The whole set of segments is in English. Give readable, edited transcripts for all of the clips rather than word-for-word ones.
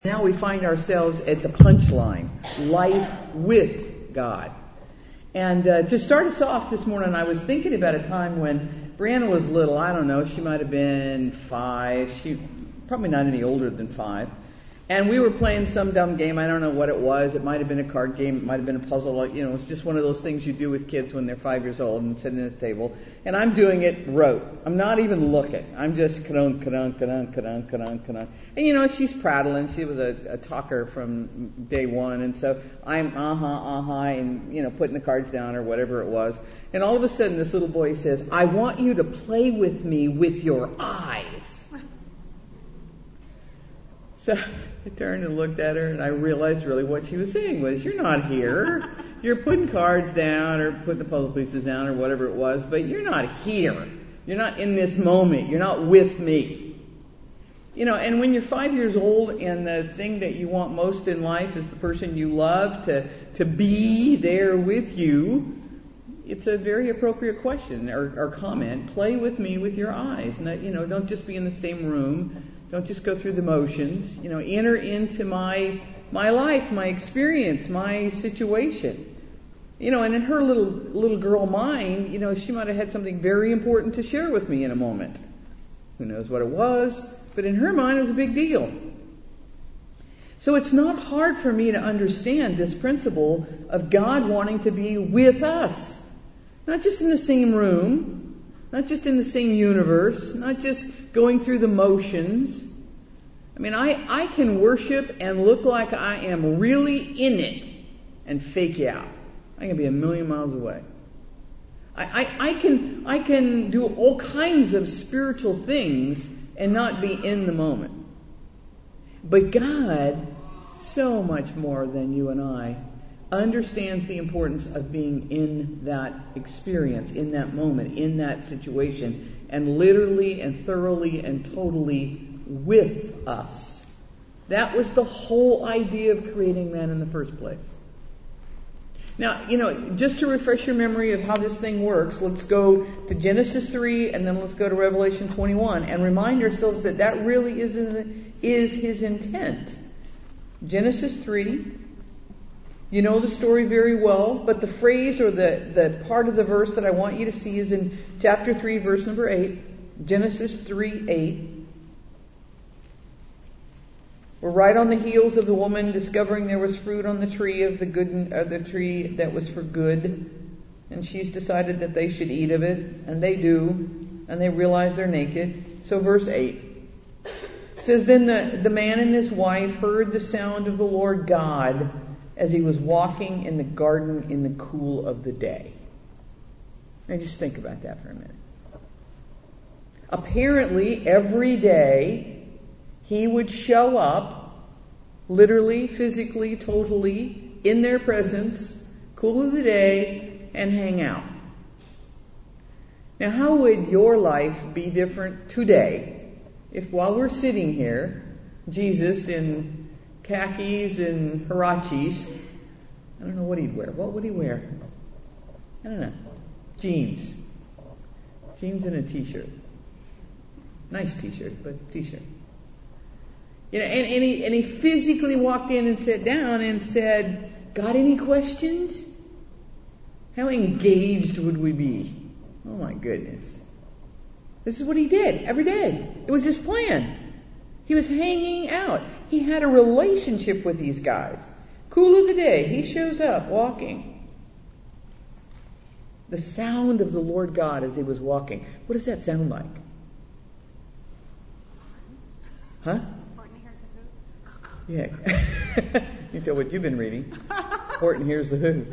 Now we find ourselves at the punchline, life with God. And to start us off this morning, I was thinking about a time when Brianna was little. I don't know, she might have been 5. She probably not any older than 5. And we were playing some dumb game. I don't know what it was. It might have been a card game. It might have been a puzzle. You know, it's just one of those things you do with kids when they're 5 years old and sitting at the table. And I'm doing it rote. I'm not even looking. I'm just ka-dunk, ka-dunk, ka-dunk, ka-dunk, ka-dunk, ka-dunk. And you know, she's prattling. She was a talker from day one. And so I'm and, you know, putting the cards down or whatever it was. And all of a sudden this little boy says, "I want you to play with me with your eyes." So I turned and looked at her, and I realized really what she was saying was, you're not here. You're putting cards down or putting the puzzle pieces down or whatever it was, but you're not here. You're not in this moment. You're not with me. You know, and when you're 5 years old and the thing that you want most in life is the person you love to be there with you, it's a very appropriate question or comment. Play with me with your eyes. And, you know, don't just be in the same room. Don't just go through the motions. You know, enter into my life, my experience, my situation. You know, and in her little girl mind, you know, she might have had something very important to share with me in a moment. Who knows what it was, but in her mind it was a big deal. So it's not hard for me to understand this principle of God wanting to be with us. Not just in the same room, not just in the same universe, not just going through the motions. I mean, I can worship and look like I am really in it and fake out. I can be a million miles away. I can do all kinds of spiritual things and not be in the moment. But God, so much more than you and I, understands the importance of being in that experience, in that moment, in that situation, and literally and thoroughly and totally with us. That was the whole idea of creating man in the first place. Now, you know, just to refresh your memory of how this thing works, let's go to Genesis 3 and then let's go to Revelation 21 and remind ourselves that that really is his intent. Genesis 3, you know the story very well, but the phrase or the part of the verse that I want you to see is in chapter 3, verse number 8. Genesis 3:8. We're right on the heels of the woman discovering there was fruit on the tree of the tree that was for good, and she's decided that they should eat of it, and they do, and they realize they're naked. So verse 8 says, "Then the man and his wife heard the sound of the Lord God as he was walking in the garden in the cool of the day." Now just think about that for a minute. Apparently, every day, he would show up, literally, physically, totally, in their presence, cool of the day, and hang out. Now, how would your life be different today if while we're sitting here, Jesus in khakis and huaraches, I don't know what he'd wear. What would he wear? I don't know. Jeans and a t-shirt. Nice t-shirt, but t-shirt. You know, and he physically walked in and sat down and said, "Got any questions?" How engaged would we be? Oh my goodness. This is what he did every day. It was his plan. He was hanging out. He had a relationship with these guys. Cool of the day, he shows up walking. The sound of the Lord God as he was walking. What does that sound like? Huh? Yeah. You tell what you've been reading. Horton Hears the Who.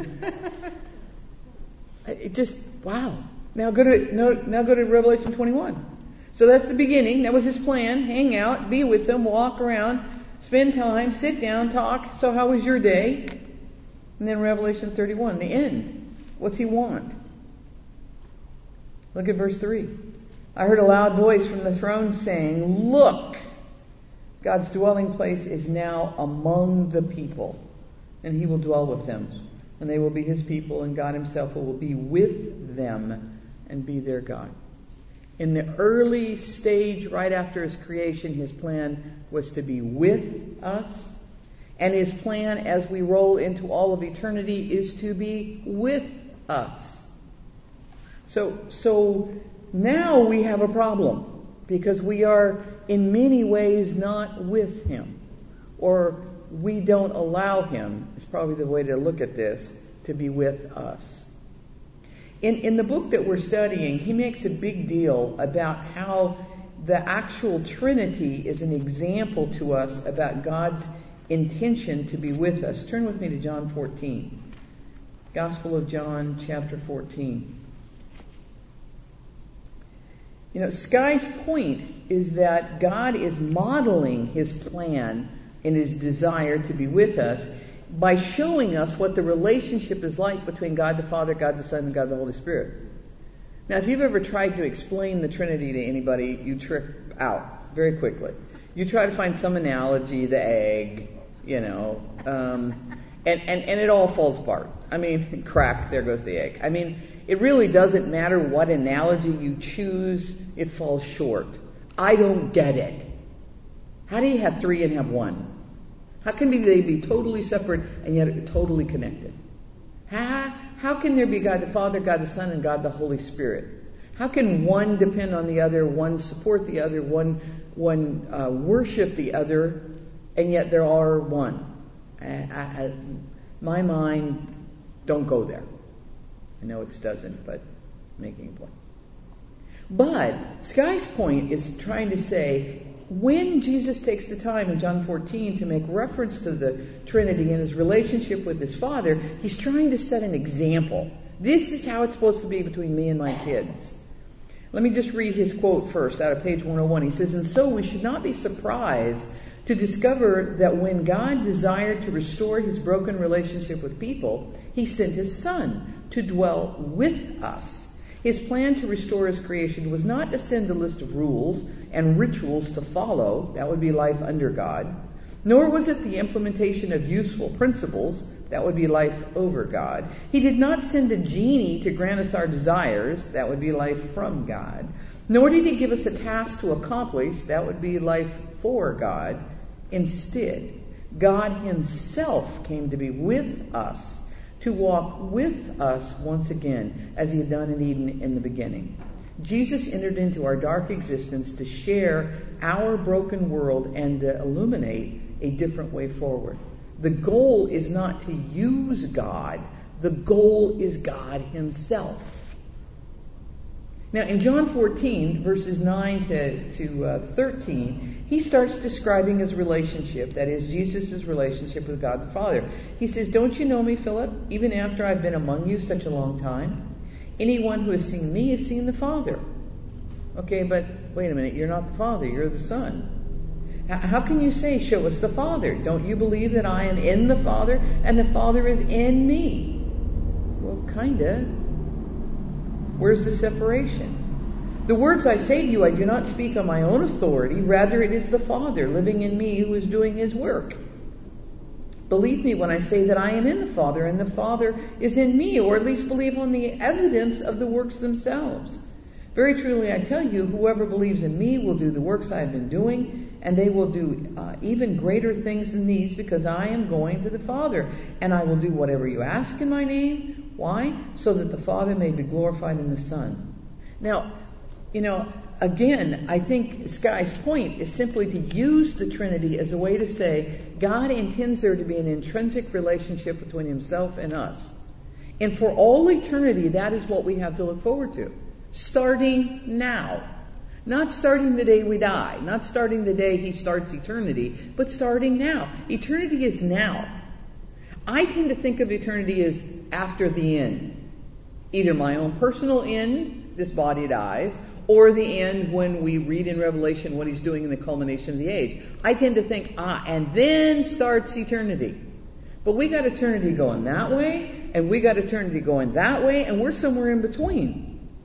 It just, wow. Now go to Revelation 21. So that's the beginning. That was his plan. Hang out, be with them, walk around, spend time, sit down, talk. So how was your day? And then Revelation 31, the end. What's he want? Look at verse 3. "I heard a loud voice from the throne saying, 'Look, God's dwelling place is now among the people, and he will dwell with them, and they will be his people, and God himself will be with them and be their God.'" In the early stage, right after his creation, his plan was to be with us. And his plan as we roll into all of eternity is to be with us. So now we have a problem because we are in many ways not with him, or we don't allow him, is probably the way to look at this, to be with us. In the book that we're studying, he makes a big deal about how the actual Trinity is an example to us about God's intention to be with us. Turn with me to John 14. Gospel of John, chapter 14. You know, Skye's point is that God is modeling his plan and his desire to be with us by showing us what the relationship is like between God the Father, God the Son, and God the Holy Spirit. Now, if you've ever tried to explain the Trinity to anybody, you trip out very quickly. You try to find some analogy, the egg, and it all falls apart. I mean, crack, there goes the egg. I mean, it really doesn't matter what analogy you choose, it falls short. I don't get it. How do you have three and have one? How can they be totally separate and yet totally connected? How can there be God the Father, God the Son, and God the Holy Spirit? How can one depend on the other, one support the other, one worship the other, and yet there are one? My mind don't go there. I know it doesn't, but making a point. But Skye's point is trying to say, when Jesus takes the time in John 14 to make reference to the Trinity and his relationship with his Father, he's trying to set an example. This is how it's supposed to be between me and my kids. Let me just read his quote first out of page 101. He says, "And so we should not be surprised to discover that when God desired to restore his broken relationship with people, he sent his Son to dwell with us. His plan to restore his creation was not to send a list of rules and rituals to follow, that would be life under God, nor was it the implementation of useful principles, that would be life over God. He did not send a genie to grant us our desires, that would be life from God, nor did he give us a task to accomplish, that would be life for God. Instead, God himself came to be with us, to walk with us once again, as he had done in Eden in the beginning. Jesus entered into our dark existence to share our broken world and to illuminate a different way forward. The goal is not to use God. The goal is God himself." Now, in John 14, verses 9 to 13, he starts describing his relationship, that is, Jesus' relationship with God the Father. He says, "Don't you know me, Philip, even after I've been among you such a long time? Anyone who has seen me has seen the Father." Okay, but wait a minute, you're not the Father, you're the Son. How can you say, "Show us the Father"? Don't you believe that I am in the Father and the Father is in me? Well, kinda. Where's the separation? "The words I say to you, I do not speak on my own authority. Rather, it is the Father living in me who is doing his work. Believe me when I say that I am in the Father and the Father is in me, or at least believe on the evidence of the works themselves. Very truly, I tell you, whoever believes in me will do the works I have been doing, and they will do even greater things than these, because I am going to the Father, and I will do whatever you ask in my name." Why? "So that the Father may be glorified in the Son." Now, again, I think Skye's point is simply to use the Trinity as a way to say God intends there to be an intrinsic relationship between himself and us. And for all eternity, that is what we have to look forward to. Starting now. Not starting the day we die. Not starting the day he starts eternity, but starting now. Eternity is now. I tend to think of eternity as after the end. Either my own personal end, this body dies, or the end when we read in Revelation what he's doing in the culmination of the age. I tend to think, and then starts eternity. But we got eternity going that way, and we got eternity going that way, and we're somewhere in between.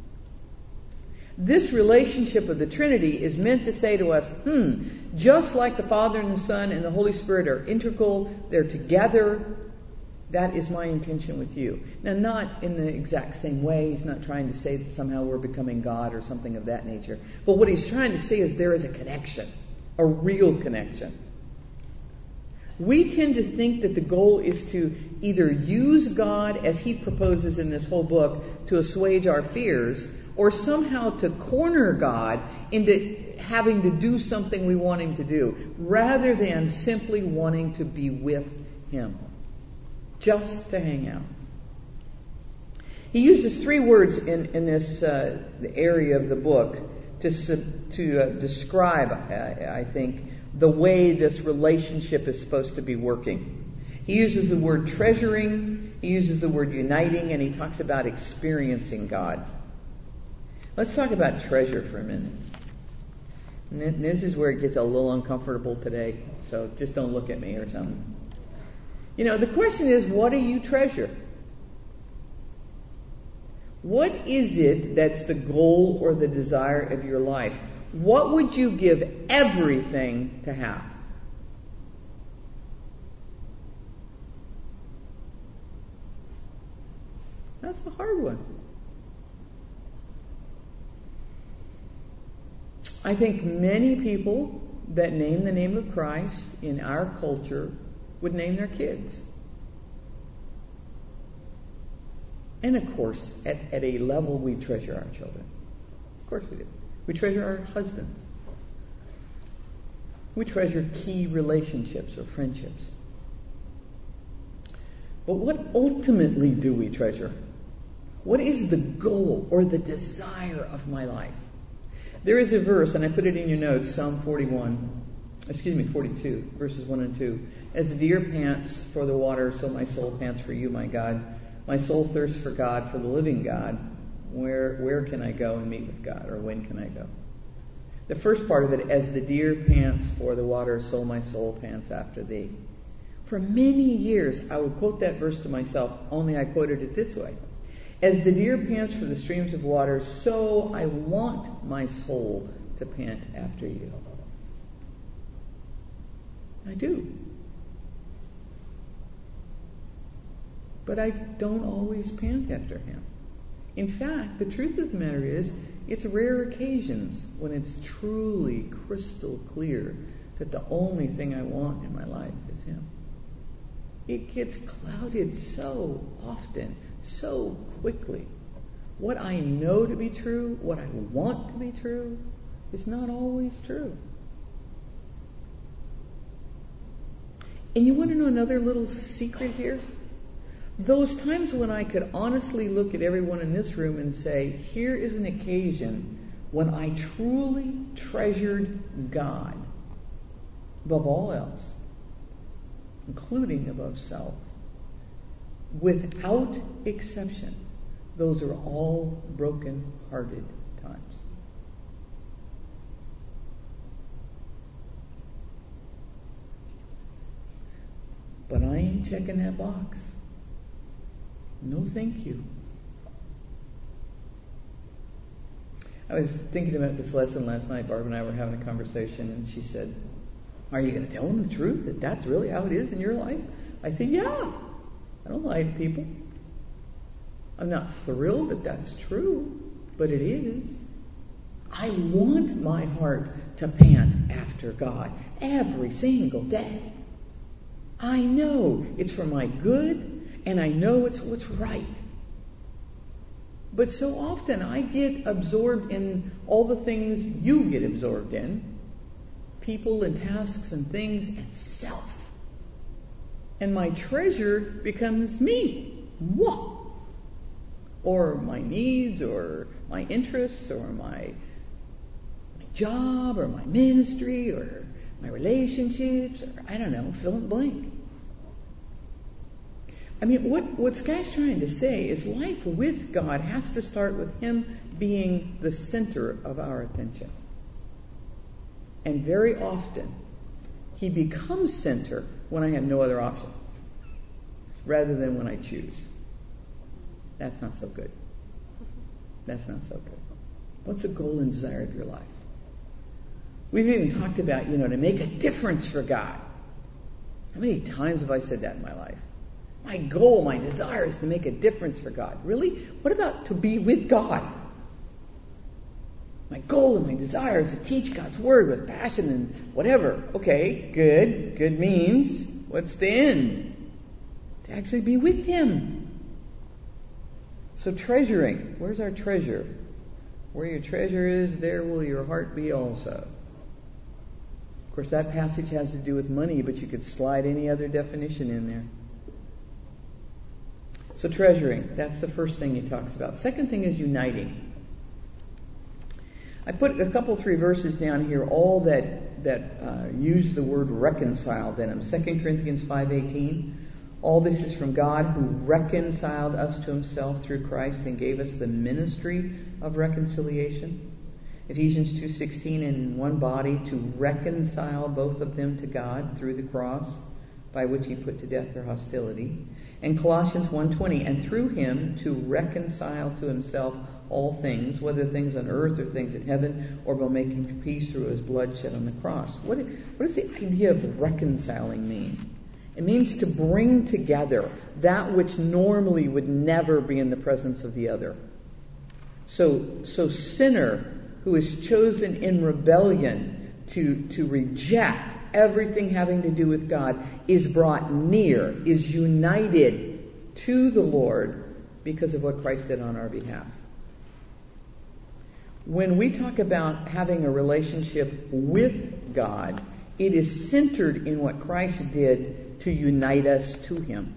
This relationship of the Trinity is meant to say to us, just like the Father and the Son and the Holy Spirit are integral, they're together, That is my intention with you. Now, not in the exact same way. He's not trying to say that somehow we're becoming God or something of that nature. But what he's trying to say is there is a connection, a real connection. We tend to think that the goal is to either use God, as he proposes in this whole book, to assuage our fears, or somehow to corner God into having to do something we want him to do, rather than simply wanting to be with him, just to hang out. He uses 3 words in this the area of the book to describe, I think, the way this relationship is supposed to be working. He uses the word treasuring, he uses the word uniting, and he talks about experiencing God. Let's talk about treasure for a minute. And this is where it gets a little uncomfortable today, so just don't look at me or something. The question is, what do you treasure? What is it that's the goal or the desire of your life? What would you give everything to have? That's a hard one. I think many people that name the name of Christ in our culture would name their kids. And of course, at a level, we treasure our children. Of course we do. We treasure our husbands. We treasure key relationships or friendships. But what ultimately do we treasure? What is the goal or the desire of my life? There is a verse, and I put it in your notes, Psalm 42, verses 1 and 2. As the deer pants for the water, so my soul pants for you, my God. My soul thirsts for God, for the living God. Where can I go and meet with God? Or when can I go? The first part of it, as the deer pants for the water, so my soul pants after thee. For many years, I would quote that verse to myself, only I quoted it this way. As the deer pants for the streams of water, so I want my soul to pant after you. I do. But I don't always pant after him. In fact, the truth of the matter is, it's rare occasions when it's truly crystal clear that the only thing I want in my life is him. It gets clouded so often, so quickly. What I know to be true, what I want to be true, is not always true. And you want to know another little secret here? Those times when I could honestly look at everyone in this room and say, here is an occasion when I truly treasured God above all else, including above self. Without exception, those are all broken-hearted times. But I ain't checking that box. No, thank you. I was thinking about this lesson last night. Barb and I were having a conversation, and she said, are you going to tell them the truth, that that's really how it is in your life? I said, yeah. I don't lie to people. I'm not thrilled that that's true, but it is. I want my heart to pant after God every single day. I know it's for my good, and I know it's what's right. But so often I get absorbed in all the things you get absorbed in. People and tasks and things and self. And my treasure becomes me. Moi. Or my needs, or my interests, or my job, or my ministry, or my relationships, or I don't know, fill in the blank. I mean, what Skye's trying to say is life with God has to start with him being the center of our attention. And very often, he becomes center when I have no other option, rather than when I choose. That's not so good. That's not so good. What's the goal and desire of your life? We've even talked about, to make a difference for God. How many times have I said that in my life? My goal, my desire is to make a difference for God. Really? What about to be with God? My goal and my desire is to teach God's Word with passion and whatever. Okay, good. Good means, what's the end? To actually be with Him. So treasuring. Where's our treasure? Where your treasure is, there will your heart be also. Of course, that passage has to do with money, but you could slide any other definition in there. So treasuring, that's the first thing he talks about. Second thing is uniting. I put a couple, 3 verses down here, all that use the word reconciled in them. 2 Corinthians 5:18. All this is from God, who reconciled us to Himself through Christ and gave us the ministry of reconciliation. Ephesians 2:16, in one body to reconcile both of them to God through the cross, by which He put to death their hostility. And Colossians 1:20, and through Him to reconcile to Himself all things, whether things on earth or things in heaven, or by making peace through His blood shed on the cross. What does the idea of reconciling mean? It means to bring together that which normally would never be in the presence of the other. So sinner who is chosen in rebellion to reject everything having to do with God is brought near, is united to the Lord because of what Christ did on our behalf. When we talk about having a relationship with God, it is centered in what Christ did to unite us to Him.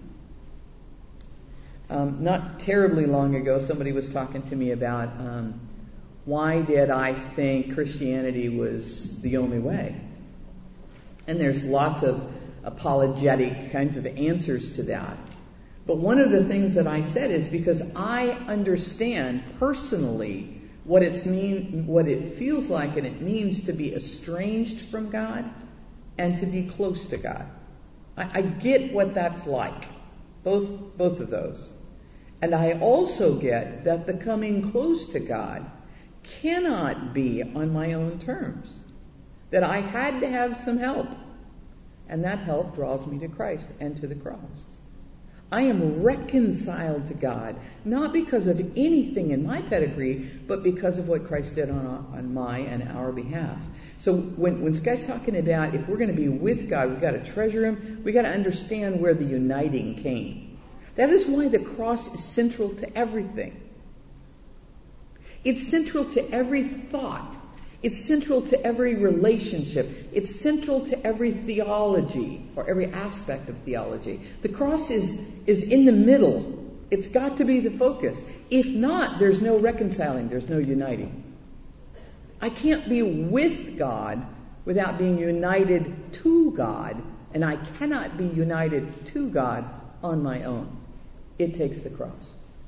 Not terribly long ago, somebody was talking to me about why did I think Christianity was the only way? And there's lots of apologetic kinds of answers to that. But one of the things that I said is because I understand personally what it feels like and it means to be estranged from God and to be close to God. I get what that's like, both of those. And I also get that the coming close to God cannot be on my own terms. That I had to have some help. And that help draws me to Christ and to the cross. I am reconciled to God, not because of anything in my pedigree, but because of what Christ did on my and our behalf. So when Sky's talking about if we're going to be with God, we've got to treasure Him, we've got to understand where the uniting came. That is why the cross is central to everything. It's central to every thought. It's central to every relationship. It's central to every theology or every aspect of theology. The cross is in the middle. It's got to be the focus. If not, there's no reconciling. There's no uniting. I can't be with God without being united to God, and I cannot be united to God on my own. It takes the cross.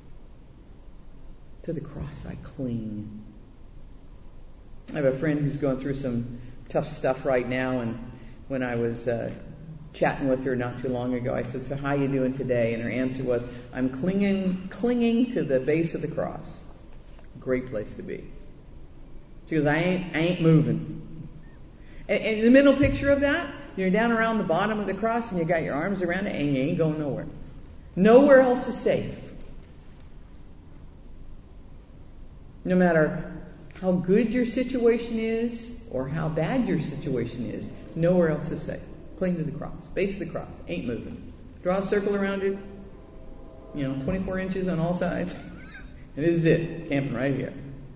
To the cross I cling. I have a friend who's going through some tough stuff right now, and when I was chatting with her not too long ago, I said, so how you doing today? And her answer was, I'm clinging to the base of the cross. Great place to be. She goes, I ain't moving. And the middle picture of that, you're down around the bottom of the cross and you got your arms around it and you ain't going nowhere. Nowhere else is safe. No matter how good your situation is or how bad your situation is, nowhere else is safe. Cling to the cross. Base of the cross. Ain't moving. Draw a circle around it. 24 inches on all sides. And this is it. Camping right here.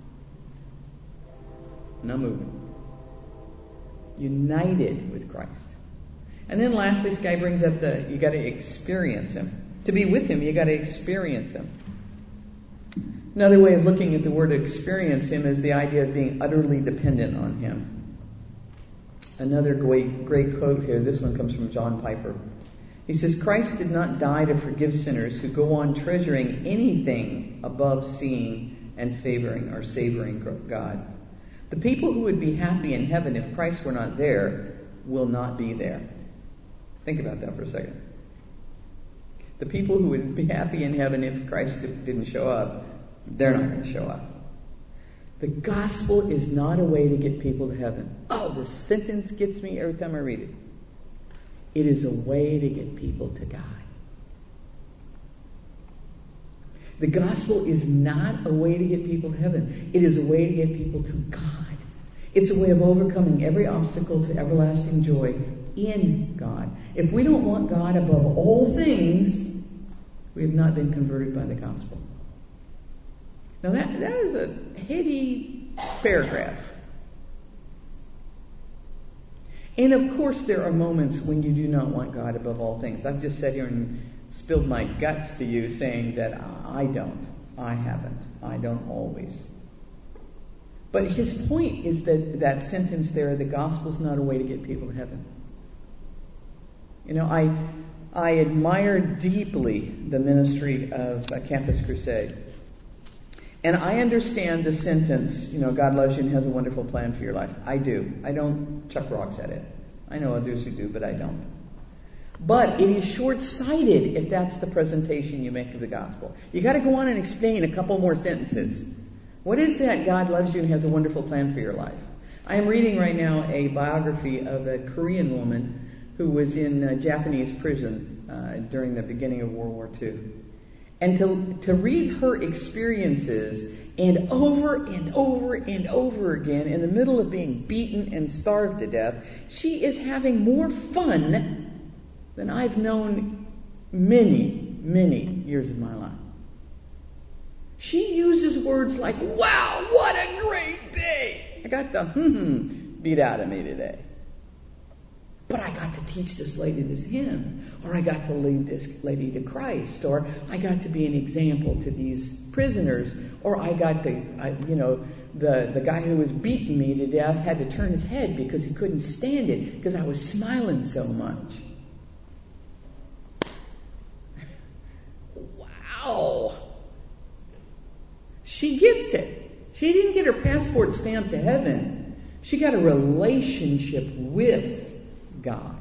Not moving. United with Christ. And then lastly, this guy brings up you got to experience Him. To be with Him, you got to experience Him. Another way of looking at the word experience Him is the idea of being utterly dependent on Him. Another great quote here. This one comes from John Piper. He says, Christ did not die to forgive sinners who go on treasuring anything above seeing and favoring or savoring God. The people who would be happy in heaven if Christ were not there will not be there. Think about that for a second. The people who would be happy in heaven if Christ didn't show up, they're not going to show up. The gospel is not a way to get people to heaven. Oh, this sentence gets me every time I read it. It is a way to get people to God. The gospel is not a way to get people to heaven. It is a way to get people to God. It's a way of overcoming every obstacle to everlasting joy in God. If we don't want God above all things, we have not been converted by the gospel. Now that is a heady paragraph. And of course there are moments when you do not want God above all things. I've just sat here and spilled my guts to you saying that I don't. I haven't. I don't always. But his point is that sentence there, the gospel's not a way to get people to heaven. You know, I admire deeply the ministry of Campus Crusade. And I understand the sentence, you know, God loves you and has a wonderful plan for your life. I do. I don't chuck rocks at it. I know others who do, but I don't. But it is short-sighted if that's the presentation you make of the gospel. You got to go on and explain a couple more sentences. What is that? God loves you and has a wonderful plan for your life. I am reading right now a biography of a Korean woman who was in a Japanese prison during the beginning of World War II. And to read her experiences and over and over and over again in the middle of being beaten and starved to death, she is having more fun than I've known many, many years of my life. She uses words like, wow, what a great day. I got the beat out of me today. But I got to teach this lady this hymn, or I got to lead this lady to Christ, or I got to be an example to these prisoners, or I got the guy who was beating me to death had to turn his head because he couldn't stand it because I was smiling so much. Wow. She gets it. She didn't get her passport stamped to heaven. She got a relationship with God.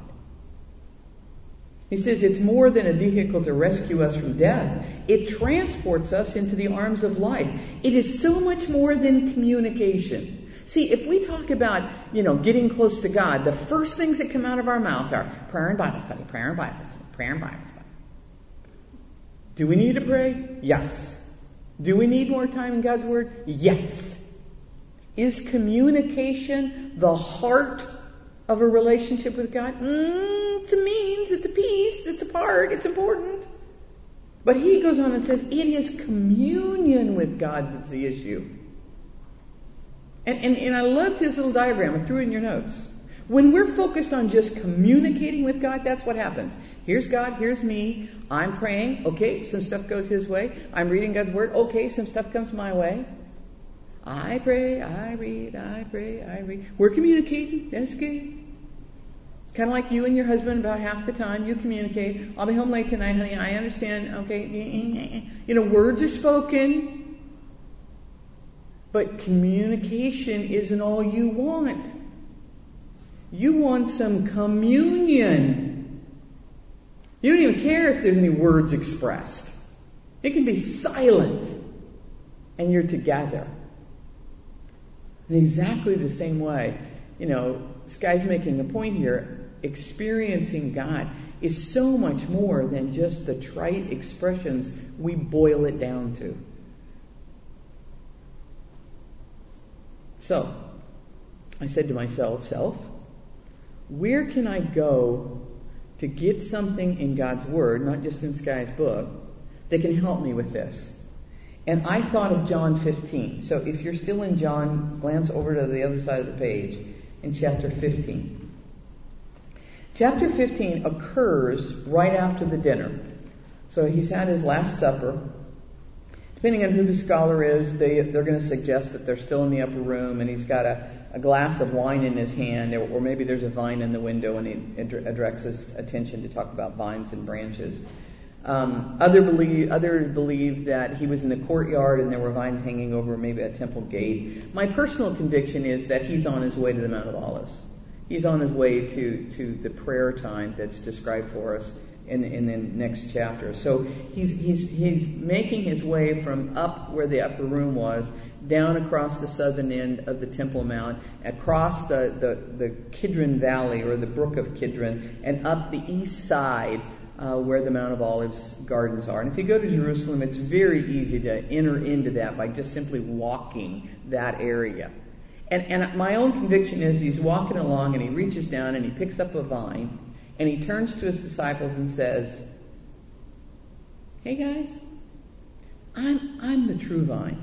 He says it's more than a vehicle to rescue us from death. It transports us into the arms of life. It is so much more than communication. See, if we talk about, getting close to God, the first things that come out of our mouth are prayer and Bible study, prayer and Bible study, prayer and Bible study. Do we need to pray? Yes. Do we need more time in God's Word? Yes. Is communication the heart of a relationship with God? It's a means, it's a piece, it's a part, it's important. But he goes on and says it is communion with God that's the issue. And I loved his little diagram. I threw it in your notes. When we're focused on just communicating with God, that's what happens. Here's God, here's me. I'm praying. Okay, some stuff goes his way. I'm reading God's Word. Okay, some stuff comes my way. I pray, I read, I pray, I read. We're communicating. That's good. It's kind of like you and your husband about half the time. You communicate. I'll be home late tonight, honey. I understand. Okay. Words are spoken. But communication isn't all you want. You want some communion. You don't even care if there's any words expressed. It can be silent. And you're together. In exactly the same way, Sky's making a point here. Experiencing God is so much more than just the trite expressions we boil it down to. So, I said to myself, where can I go to get something in God's Word, not just in Sky's book, that can help me with this? And I thought of John 15. So if you're still in John, glance over to the other side of the page in chapter 15. Chapter 15 occurs right after the dinner. So he's had his Last Supper. Depending on who the scholar is, they're going to suggest that they're still in the upper room and he's got a glass of wine in his hand, or maybe there's a vine in the window and he directs his attention to talk about vines and branches. Others believe that he was in the courtyard and there were vines hanging over maybe a temple gate. My personal conviction is that he's on his way to the Mount of Olives. He's on his way to the prayer time that's described for us in the next chapter. So he's making his way from up where the upper room was, down across the southern end of the Temple Mount, across the Kidron Valley or the brook of Kidron, and up the east side where the Mount of Olives gardens are. And if you go to Jerusalem, it's very easy to enter into that by just simply walking that area. And my own conviction is he's walking along and he reaches down and he picks up a vine and he turns to his disciples and says, "Hey guys, I'm the true vine.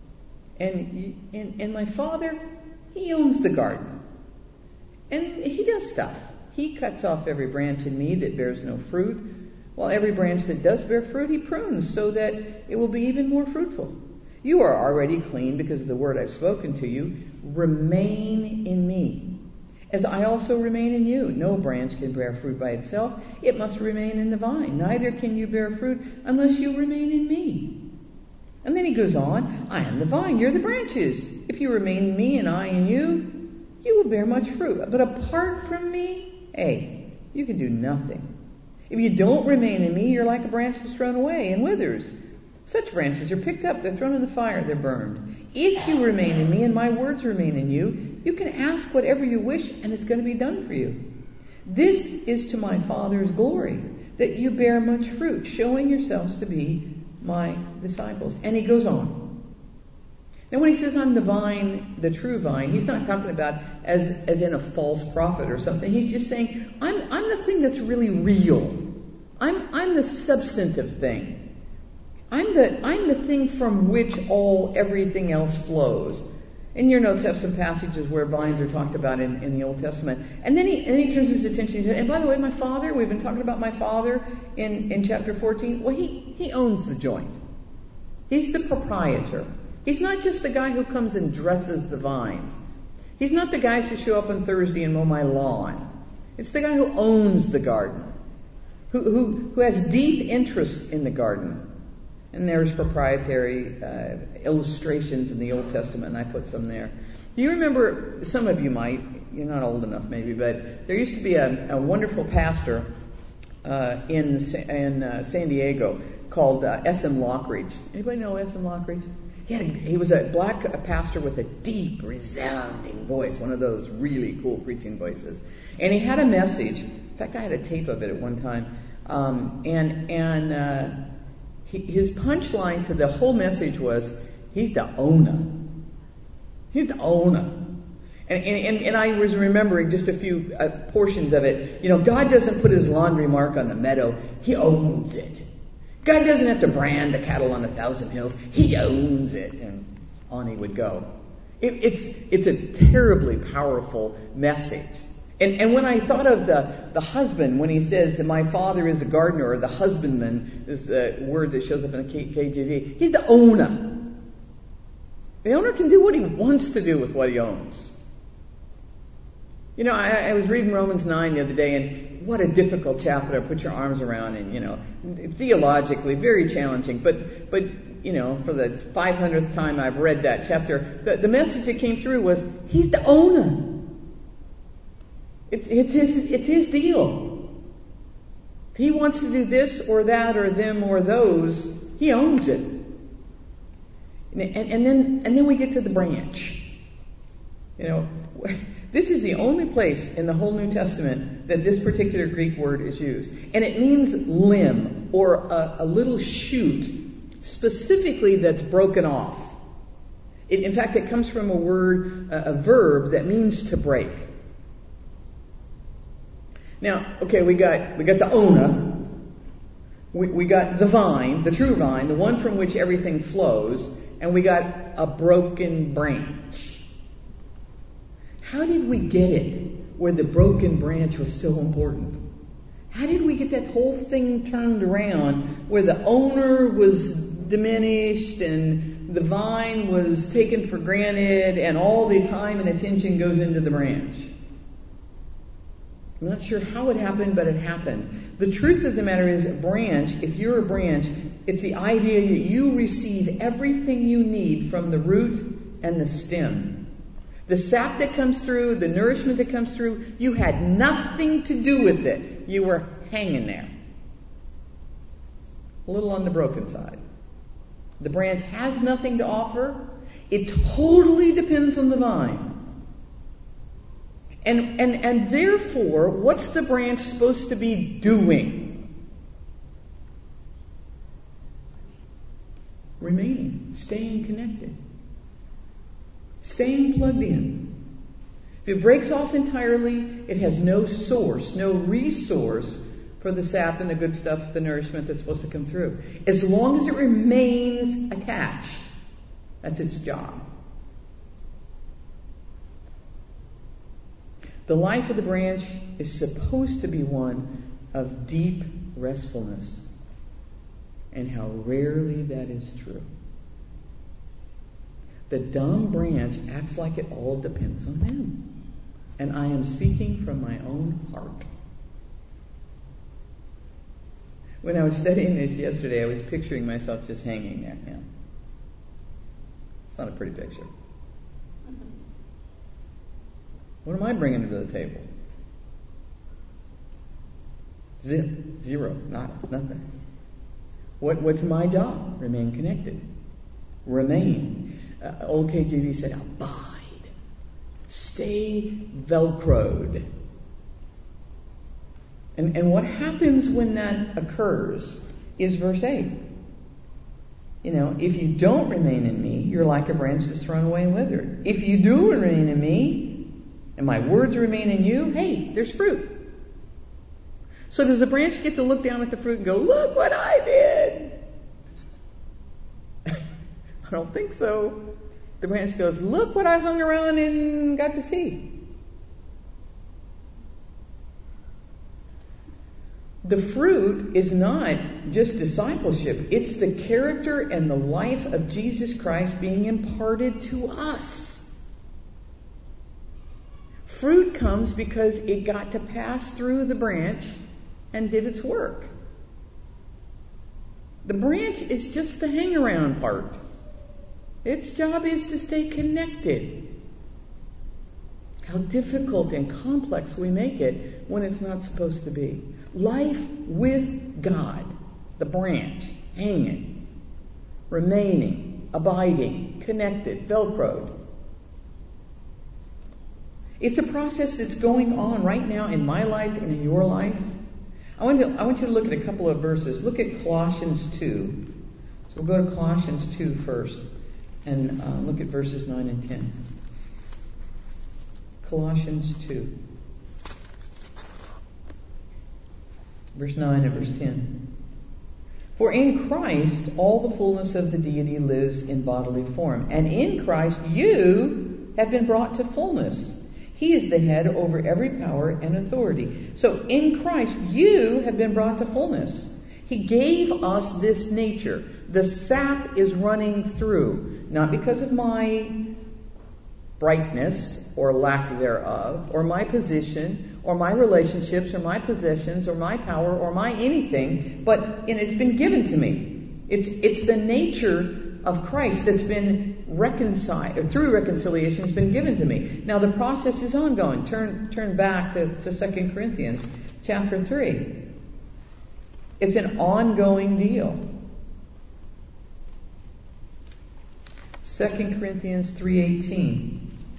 And my Father, he owns the garden. And he does stuff. He cuts off every branch in me that bears no fruit, while every branch that does bear fruit he prunes so that it will be even more fruitful. You are already clean because of the word I've spoken to you. Remain in me, as I also remain in you. No branch can bear fruit by itself. It must remain in the vine. Neither can you bear fruit unless you remain in me." And then he goes on, "I am the vine, you're the branches. If you remain in me and I in you, you will bear much fruit. But apart from me, hey, you can do nothing. If you don't remain in me, you're like a branch that's thrown away and withers. Such branches are picked up, they're thrown in the fire, they're burned. If you remain in me and my words remain in you, you can ask whatever you wish and it's going to be done for you. This is to my Father's glory, that you bear much fruit, showing yourselves to be my disciples." And he goes on. Now when he says I'm the vine, the true vine, he's not talking about as in a false prophet or something. He's just saying, I'm the thing that's really real. I'm the substantive thing. I'm the thing from which everything else flows. And your notes have some passages where vines are talked about in the Old Testament. And then he turns his attention to, and by the way, my Father, we've been talking about my Father in chapter 14. Well, he owns the joint. He's the proprietor. He's not just the guy who comes and dresses the vines. He's not the guys who show up on Thursday and mow my lawn. It's the guy who owns the garden, who has deep interest in the garden. And there's proprietary illustrations in the Old Testament, and I put some there. Do you remember, some of you might, you're not old enough maybe, but there used to be a wonderful pastor in San Diego called S.M. Lockridge. Anybody know S.M. Lockridge? He was a black pastor with a deep, resounding voice, one of those really cool preaching voices. And he had a message. In fact, I had a tape of it at one time. His punchline to the whole message was, he's the owner. He's the owner. And I was remembering just a few portions of it. You know, God doesn't put his laundry mark on the meadow. He owns it. God doesn't have to brand the cattle on 1,000 hills. He owns it. And on he would go. It's a terribly powerful message. And when I thought of the husband, when he says, my Father is the gardener, or the husbandman is the word that shows up in the KJV, he's the owner. The owner can do what he wants to do with what he owns. You know, I was reading Romans 9 the other day, and what a difficult chapter to put your arms around, and, you know, theologically very challenging. But you know, for the 500th time I've read that chapter, the message that came through was, he's the owner. It's his deal. If he wants to do this or that or them or those, he owns it. And then we get to the branch. You know, this is the only place in the whole New Testament that this particular Greek word is used. And it means limb or a little shoot, specifically that's broken off. In fact, it comes from a verb that means to break. Now, okay, we got the owner, we got the vine, the true vine, the one from which everything flows, and we got a broken branch. How did we get it where the broken branch was so important? How did we get that whole thing turned around where the owner was diminished and the vine was taken for granted and all the time and attention goes into the branch? I'm not sure how it happened, but it happened. The truth of the matter is, a branch, if you're a branch, it's the idea that you receive everything you need from the root and the stem. The sap that comes through, the nourishment that comes through, you had nothing to do with it. You were hanging there. A little on the broken side. The branch has nothing to offer. It totally depends on the vine. And therefore, what's the branch supposed to be doing? It's supposed to be staying connected, staying plugged in. If it breaks off entirely, it has no source, no resource for the sap and the good stuff, the nourishment that's supposed to come through. As long as it remains attached, that's its job. The life of the branch is supposed to be one of deep restfulness. And how rarely that is true. The dumb branch acts like it all depends on them. And I am speaking from my own heart. When I was studying this yesterday, I was picturing myself just hanging there. Yeah. It's not a pretty picture. What am I bringing to the table? Zero. Nothing. What's my job? Remain connected. Remain. Old KJV said, abide. Stay velcroed. And what happens when that occurs is verse 8. If you don't remain in me, you're like a branch that's thrown away and withered. If you do remain in me, and my words remain in you, hey, there's fruit. So does the branch get to look down at the fruit and go, look what I did? I don't think so. The branch goes, look what I hung around and got to see. The fruit is not just discipleship. It's the character and the life of Jesus Christ being imparted to us. Fruit comes because it got to pass through the branch and did its work. The branch is just the hang-around part. Its job is to stay connected. How difficult and complex we make it when it's not supposed to be. Life with God, the branch, hanging, remaining, abiding, connected, velcroed. It's a process that's going on right now in my life and in your life. I want you to look at a couple of verses. Look at Colossians 2. So we'll go to Colossians 2 first and look at verses 9 and 10. Colossians 2. Verse 9 and verse 10. For in Christ all the fullness of the deity lives in bodily form. And in Christ you have been brought to fullness. He is the head over every power and authority. So in Christ you have been brought to fullness. He gave us this nature. The sap is running through. Not because of my brightness or lack thereof, or my position, or my relationships, or my possessions, or my power, or my anything, but it's been given to me. It's the nature of Christ that's been reconciled, or through reconciliation has been given to me. Now the process is ongoing. Turn back to 2 Corinthians chapter 3. It's an ongoing deal. 2 Corinthians 3:18.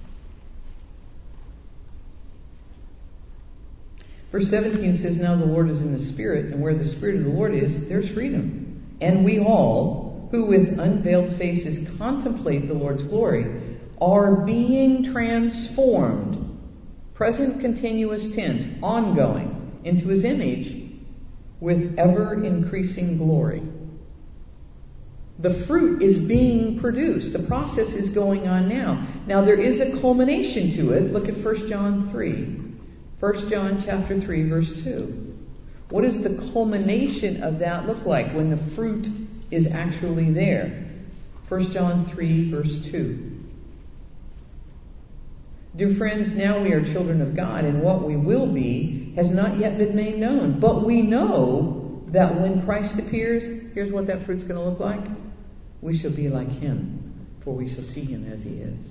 Verse 17 says, now the Lord is in the Spirit, and where the Spirit of the Lord is, there's freedom. And we all, who with unveiled faces contemplate the Lord's glory, are being transformed, present continuous tense, ongoing, into His image, with ever-increasing glory. The fruit is being produced. The process is going on now. Now there is a culmination to it. Look at 1 John 3. 1 John chapter 3, verse 2. What does the culmination of that look like when the fruit is actually there? 1 John 3, verse 2. Dear friends, now we are children of God, and what we will be has not yet been made known. But we know that when Christ appears, here's what that fruit's going to look like. We shall be like Him, for we shall see Him as He is.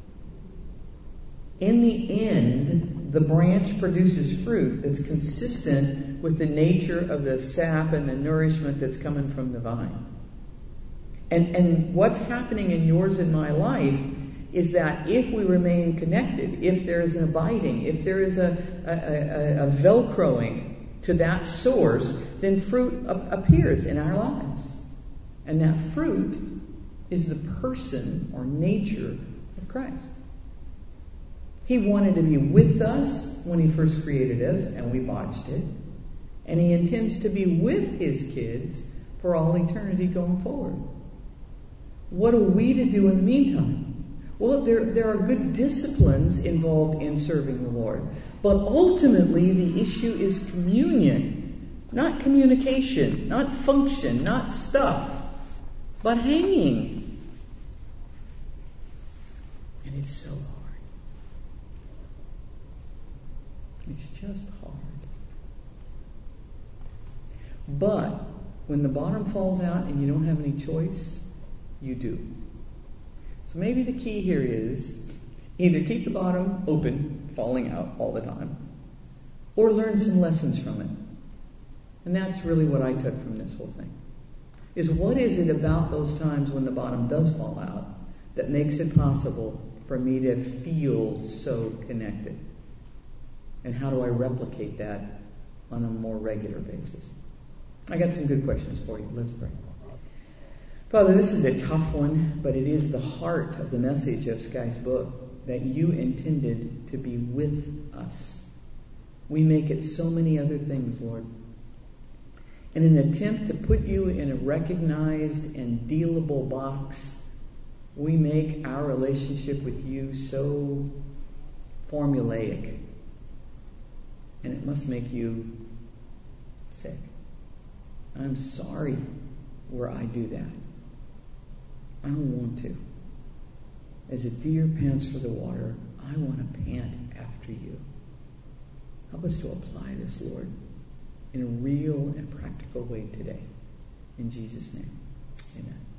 In the end, the branch produces fruit that's consistent with the nature of the sap and the nourishment that's coming from the vine. And what's happening in yours and my life is that if we remain connected, if there is an abiding, if there is a velcroing to that source, then fruit appears in our lives. And that fruit is the person or nature of Christ. He wanted to be with us when He first created us, and we botched it. And He intends to be with His kids for all eternity going forward. What are we to do in the meantime? Well, there are good disciplines involved in serving the Lord. But ultimately, the issue is communion. Not communication, not function, not stuff, but hanging. And it's so hard. It's just hard. But when the bottom falls out and you don't have any choice, you do. So maybe the key here is either keep the bottom open, falling out all the time, or learn some lessons from it. And that's really what I took from this whole thing. Is what is it about those times when the bottom does fall out that makes it possible for me to feel so connected? And how do I replicate that on a more regular basis? I got some good questions for you. Let's pray. Father, this is a tough one, but it is the heart of the message of Sky's book, that you intended to be with us. We make it so many other things, Lord. In an attempt to put you in a recognized and dealable box, we make our relationship with you so formulaic. And it must make you sick. I'm sorry where I do that. I don't want to. As a deer pants for the water, I want to pant after you. Help us to apply this, Lord, in a real and practical way today. In Jesus' name, amen.